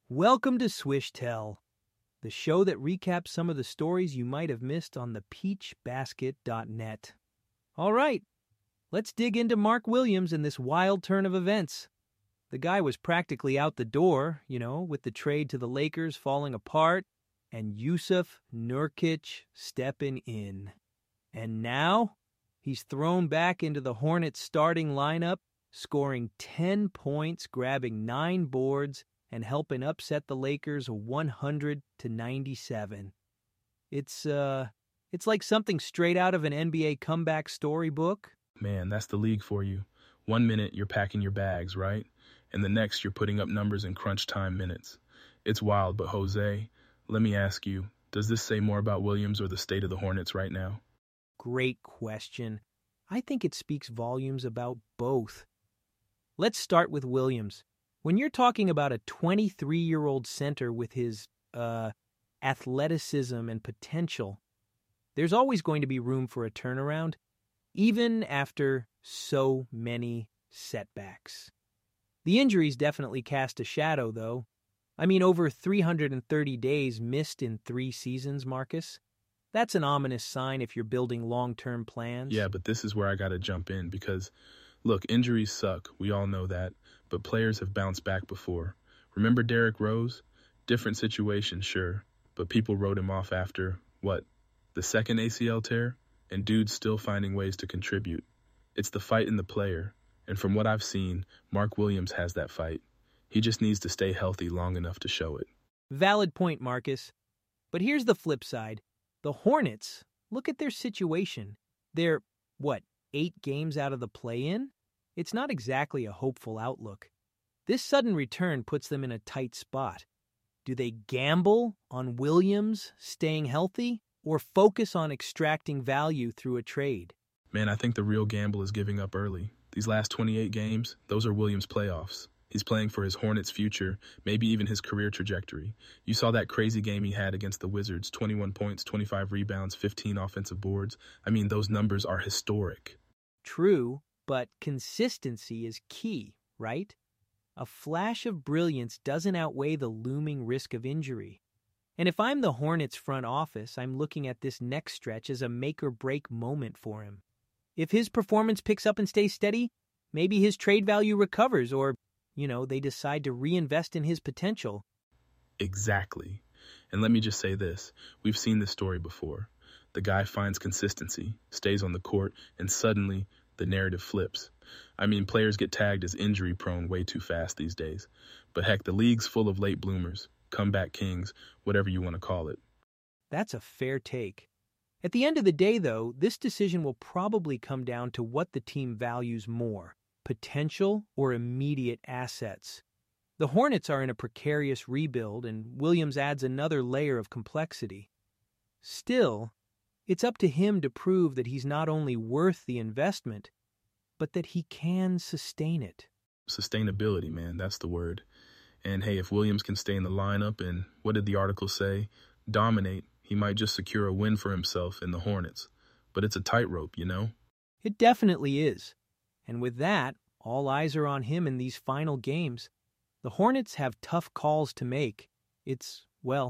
Welcome to Swish Tell, the show that recaps some of the stories you might have missed on the peachbasket.net. All right, let's dig into Mark Williams and this wild turn of events. The guy was practically out the door, with the trade to the Lakers falling apart and Jusuf Nurkic stepping in. And now, he's thrown back into the Hornets starting lineup, scoring 10 points, grabbing 9 boards, and helping upset the Lakers 100-97. It's like something straight out of an NBA comeback storybook. Man, that's the league for you. 1 minute you're packing your bags, right? And the next you're putting up numbers in crunch time minutes. It's wild, but Jose, let me ask you, does this say more about Williams or the state of the Hornets right now? Great question. I think it speaks volumes about both. Let's start with Williams. When you're talking about a 23-year-old center with his athleticism and potential, there's always going to be room for a turnaround, even after so many setbacks. The injuries definitely cast a shadow, though. I mean, over 330 days missed in 3 seasons, Marcus. That's an ominous sign if you're building long-term plans. Yeah, but this is where I gotta jump in because, look, injuries suck. We all know that. But players have bounced back before. Remember Derrick Rose? Different situation, sure. But people wrote him off after, the second ACL tear? And dude's still finding ways to contribute. It's the fight in the player. And from what I've seen, Mark Williams has that fight. He just needs to stay healthy long enough to show it. Valid point, Marcus. But here's the flip side. The Hornets, look at their situation. They're, 8 games out of the play-in? It's not exactly a hopeful outlook. This sudden return puts them in a tight spot. Do they gamble on Williams staying healthy or focus on extracting value through a trade? Man, I think the real gamble is giving up early. These last 28 games, those are Williams' playoffs. He's playing for his Hornets' future, maybe even his career trajectory. You saw that crazy game he had against the Wizards, 21 points, 25 rebounds, 15 offensive boards. I mean, those numbers are historic. True, but consistency is key, right? A flash of brilliance doesn't outweigh the looming risk of injury. And if I'm the Hornets front office, I'm looking at this next stretch as a make-or-break moment for him. If his performance picks up and stays steady, maybe his trade value recovers or, they decide to reinvest in his potential. Exactly. And let me just say this. We've seen this story before. The guy finds consistency, stays on the court, and suddenly the narrative flips. I mean, players get tagged as injury-prone way too fast these days. But heck, the league's full of late bloomers, comeback kings, whatever you want to call it. That's a fair take. At the end of the day, though, this decision will probably come down to what the team values more, potential or immediate assets. The Hornets are in a precarious rebuild, and Williams adds another layer of complexity. Still, it's up to him to prove that he's not only worth the investment, but that he can sustain it. Sustainability, man, that's the word. And hey, if Williams can stay in the lineup and, what did the article say, dominate, he might just secure a win for himself in the Hornets. But it's a tightrope, It definitely is. And with that, all eyes are on him in these final games. The Hornets have tough calls to make. It's,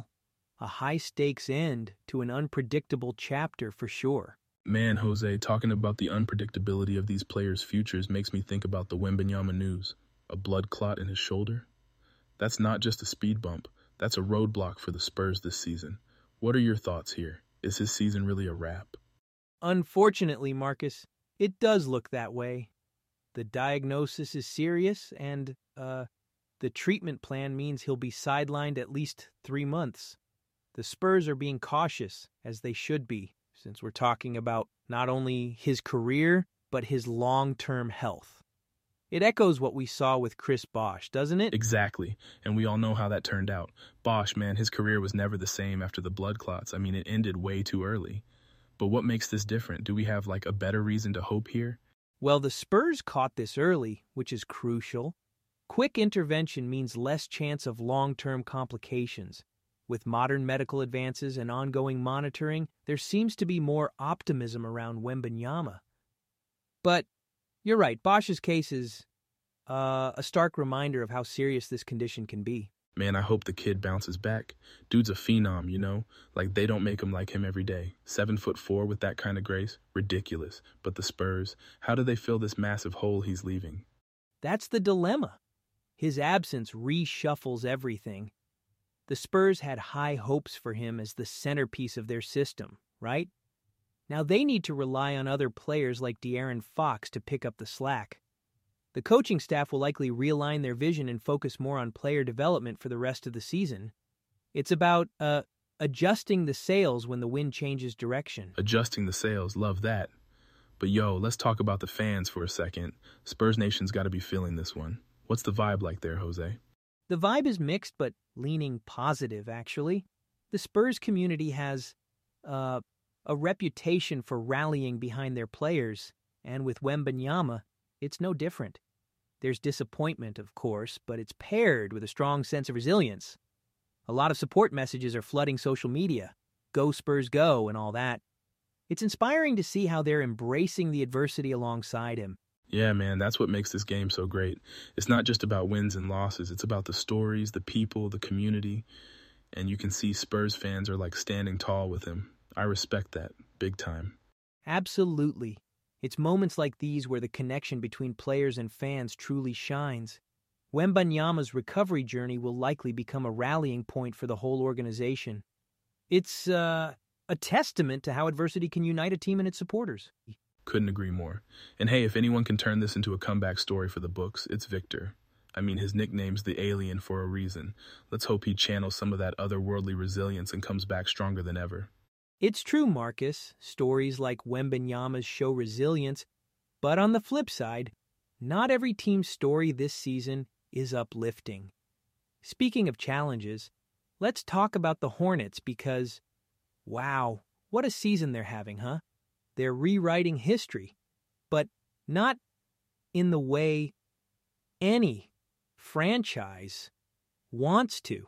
a high-stakes end to an unpredictable chapter for sure. Man, Jose, talking about the unpredictability of these players' futures makes me think about the Wembanyama news. A blood clot in his shoulder? That's not just a speed bump. That's a roadblock for the Spurs this season. What are your thoughts here? Is his season really a wrap? Unfortunately, Marcus, it does look that way. The diagnosis is serious, and, the treatment plan means he'll be sidelined at least 3 months. The Spurs are being cautious, as they should be, since we're talking about not only his career, but his long-term health. It echoes what we saw with Chris Bosh, doesn't it? Exactly, and we all know how that turned out. Bosh, man, his career was never the same after the blood clots. I mean, it ended way too early. But what makes this different? Do we have, a better reason to hope here? Well, the Spurs caught this early, which is crucial. Quick intervention means less chance of long-term complications. With modern medical advances and ongoing monitoring, there seems to be more optimism around Wembanyama. But you're right, Bosch's case is a stark reminder of how serious this condition can be. Man, I hope the kid bounces back. Dude's a phenom, you know? Like, they don't make him like him every day. 7'4" with that kind of grace? Ridiculous. But the Spurs, how do they fill this massive hole he's leaving? That's the dilemma. His absence reshuffles everything. The Spurs had high hopes for him as the centerpiece of their system, right? Now they need to rely on other players like De'Aaron Fox to pick up the slack. The coaching staff will likely realign their vision and focus more on player development for the rest of the season. It's about adjusting the sails when the wind changes direction. Adjusting the sails, love that. But yo, let's talk about the fans for a second. Spurs Nation's got to be feeling this one. What's the vibe like there, Jose? The vibe is mixed but leaning positive, actually. The Spurs community has a reputation for rallying behind their players, and with Wembanyama, it's no different. There's disappointment, of course, but it's paired with a strong sense of resilience. A lot of support messages are flooding social media. Go Spurs go and all that. It's inspiring to see how they're embracing the adversity alongside him. Yeah, man, that's what makes this game so great. It's not just about wins and losses. It's about the stories, the people, the community. And you can see Spurs fans are like standing tall with him. I respect that, big time. Absolutely. It's moments like these where the connection between players and fans truly shines. Wembanyama's recovery journey will likely become a rallying point for the whole organization. It's a testament to how adversity can unite a team and its supporters. Couldn't agree more. And hey, if anyone can turn this into a comeback story for the books, it's Victor. I mean, his nickname's the Alien for a reason. Let's hope he channels some of that otherworldly resilience and comes back stronger than ever. It's true, Marcus. Stories like Wembanyama's show resilience. But on the flip side, not every team's story this season is uplifting. Speaking of challenges, let's talk about the Hornets because, wow, what a season they're having, huh? They're rewriting history, but not in the way any franchise wants to.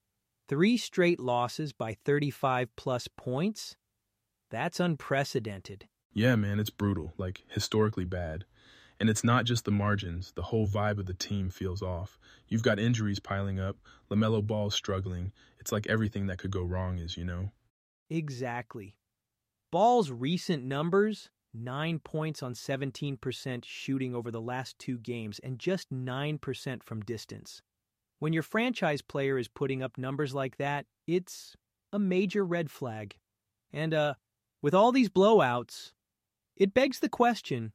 3 straight losses by 35-plus points? That's unprecedented. Yeah, man, it's brutal, like historically bad. And it's not just the margins. The whole vibe of the team feels off. You've got injuries piling up. LaMelo Ball's struggling. It's like everything that could go wrong is, you know? Exactly. Ball's recent numbers, 9 points on 17% shooting over the last 2 games and just 9% from distance. When your franchise player is putting up numbers like that, it's a major red flag. And with all these blowouts, it begs the question,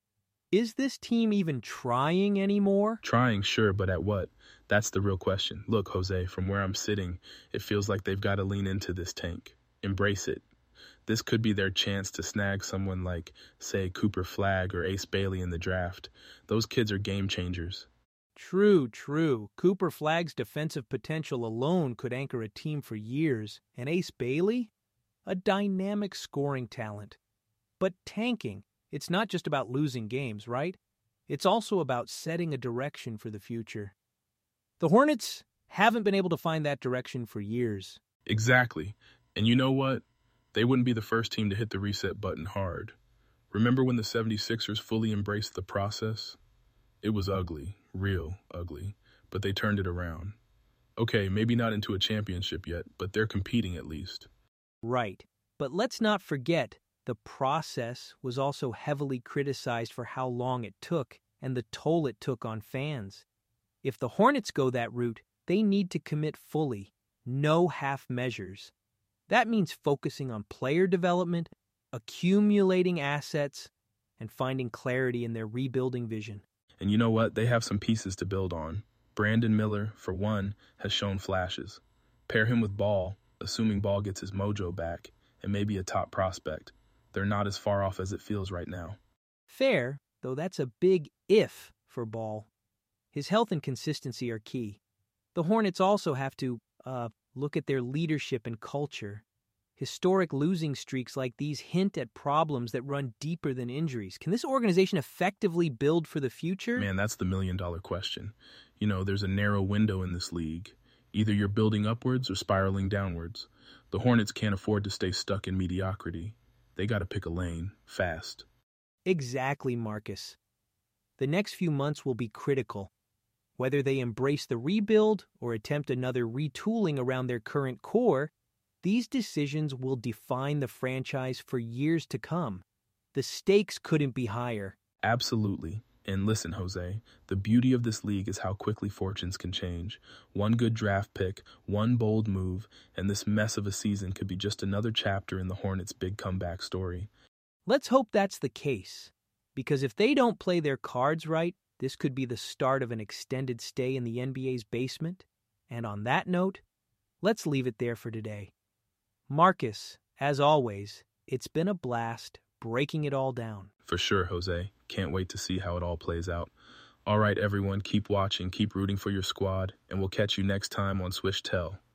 is this team even trying anymore? Trying, sure, but at what? That's the real question. Look, Jose, from where I'm sitting, it feels like they've got to lean into this tank. Embrace it. This could be their chance to snag someone like, say, Cooper Flagg or Ace Bailey in the draft. Those kids are game changers. True. Cooper Flagg's defensive potential alone could anchor a team for years. And Ace Bailey? A dynamic scoring talent. But tanking, it's not just about losing games, right? It's also about setting a direction for the future. The Hornets haven't been able to find that direction for years. Exactly. And you know what? They wouldn't be the first team to hit the reset button hard. Remember when the 76ers fully embraced the process? It was ugly, real ugly, but they turned it around. Okay, maybe not into a championship yet, but they're competing at least. Right. But let's not forget, the process was also heavily criticized for how long it took and the toll it took on fans. If the Hornets go that route, they need to commit fully, no half measures. That means focusing on player development, accumulating assets, and finding clarity in their rebuilding vision. And you know what? They have some pieces to build on. Brandon Miller, for one, has shown flashes. Pair him with Ball, assuming Ball gets his mojo back, and maybe a top prospect. They're not as far off as it feels right now. Fair, though that's a big if for Ball. His health and consistency are key. The Hornets also have to, look at their leadership and culture. Historic losing streaks like these hint at problems that run deeper than injuries. Can this organization effectively build for the future? Man, that's the million-dollar question. You know, there's a narrow window in this league. Either you're building upwards or spiraling downwards. The Hornets can't afford to stay stuck in mediocrity. They got to pick a lane, fast. Exactly, Marcus. The next few months will be critical. Whether they embrace the rebuild or attempt another retooling around their current core, these decisions will define the franchise for years to come. The stakes couldn't be higher. Absolutely. And listen, Jose, the beauty of this league is how quickly fortunes can change. One good draft pick, one bold move, and this mess of a season could be just another chapter in the Hornets' big comeback story. Let's hope that's the case, because if they don't play their cards right, this could be the start of an extended stay in the NBA's basement. And on that note, let's leave it there for today. Marcus, as always, it's been a blast breaking it all down. For sure, Jose. Can't wait to see how it all plays out. All right, everyone, keep watching, keep rooting for your squad, and we'll catch you next time on Swish Tell.